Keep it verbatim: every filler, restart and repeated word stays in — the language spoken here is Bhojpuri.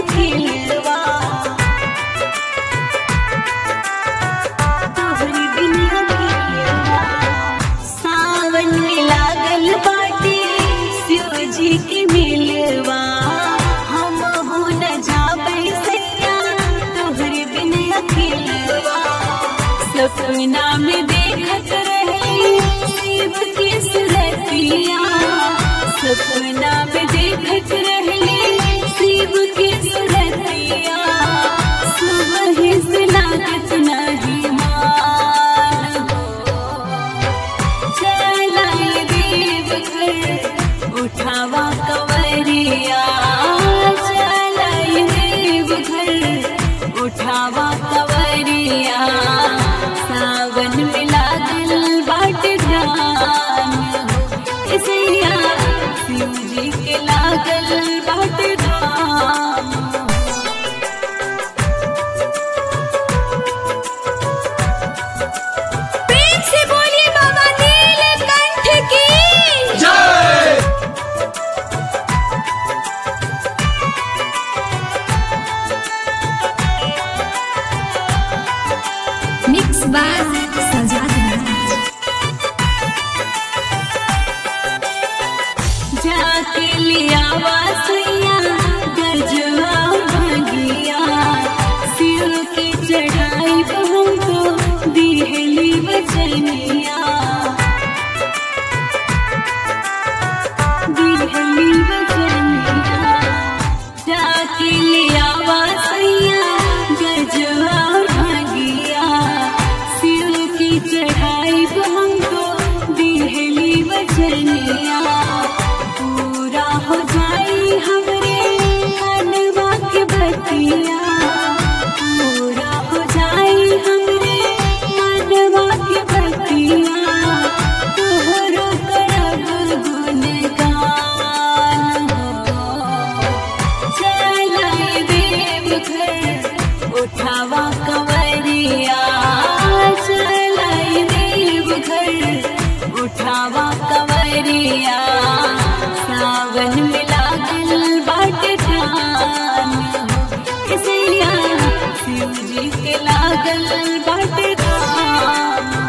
अकेलवा तोहरी बिन अकेलवा सावन में लागल बाटे शिव जी के मिलवा हम हो न जाबै सैया तोहरी बिन अकेलवा सपना में देखत रहे शिव की सूरतिया सपना में देखत रहे शिव की सूरतिया सुबह से लागत नहीं मान चलाए देव घर उठावा कंवरिया चलाए देव घर उठावा कंवरिया सावन में लागल बाट ध्यान इसैया शिव जी के लागल बाट धाम प्रेम से बोलिए बाबा नीलकंठ की जय। मिक्स बार सजाद राज जाके लिया वासैया गजवा भगिया शिव की चढ़ाई हमको दिहली बचनिया दिहली बचनिया जाके लिया वासैया गजवा भगिया शिव की चढ़ाई हमको दिहली बचनिया पूरा हो जाई हमरे मनवा के बतिया पूरा हो जाई हमरे मनवा के बतिया तोहरो करब गुणगान चलाए देव घर उठावा कंवरिया चलाए देव घर उठावा कंवरिया सावन में लागल बाट ध्यान इसैया शिव जी के लागल बाट धाम